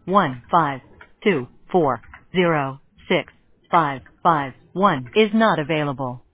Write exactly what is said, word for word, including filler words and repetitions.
one five two four zero six five five one is not available.